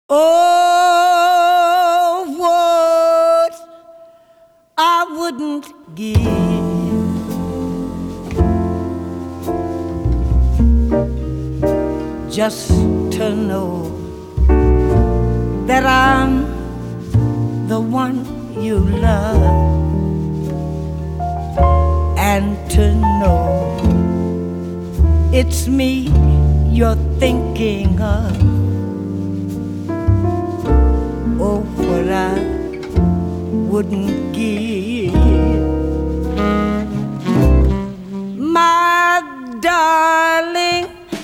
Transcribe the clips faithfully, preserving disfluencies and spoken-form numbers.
Oh, what I wouldn't give just to know that I'm the one you love, and to know it's me you're thinking of. Oh, what I wouldn't give, my darling,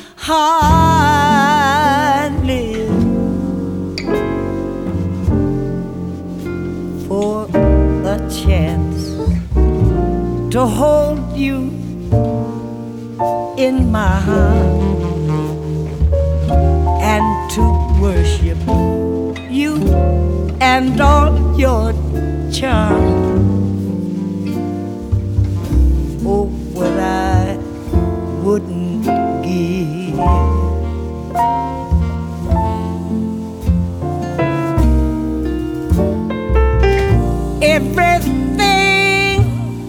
hardly for a chance to hold you in my heart and to worship you and all your charm. Oh, what I wouldn't give. Everything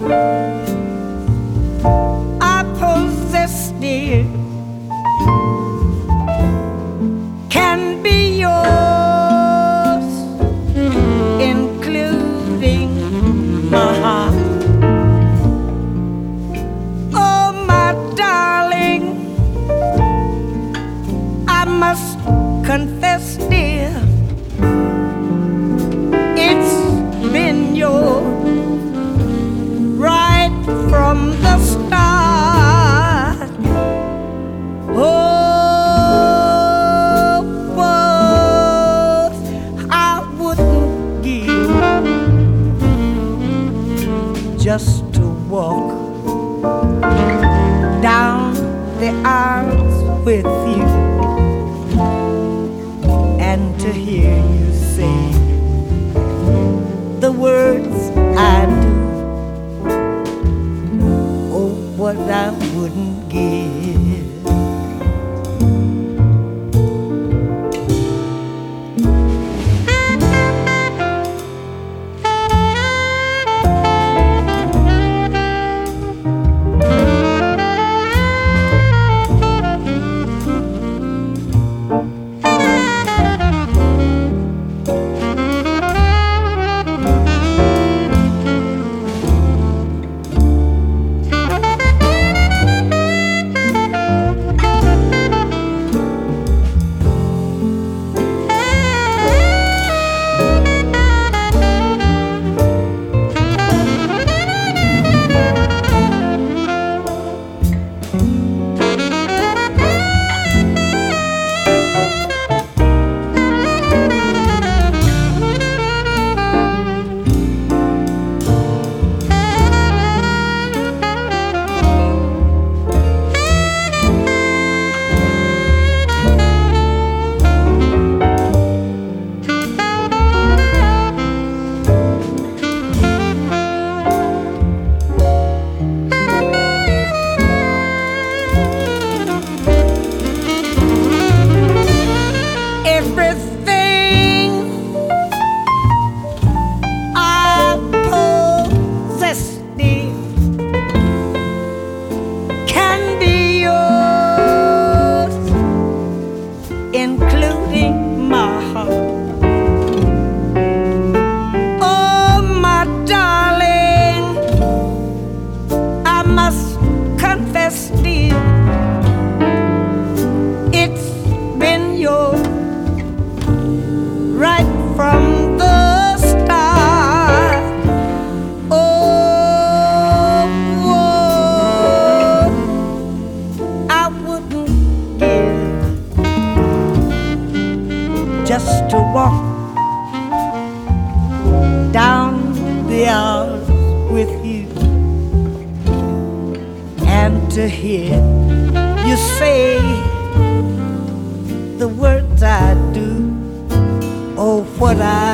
I possess, dear, can be yours, including my heart. Oh, my darling, I must confess, dear, it's been yours right from the start. Oh, what I wouldn't give just to walk down the aisles with you and to hear you say the words I do. Oh, what I wouldn't give. Including my heart. Oh, my darling, I must confess, dear, it's been yours right from the start. Oh, what I wouldn't give just to walk down the aisles with you and to hear you say the words I do. Oh, what I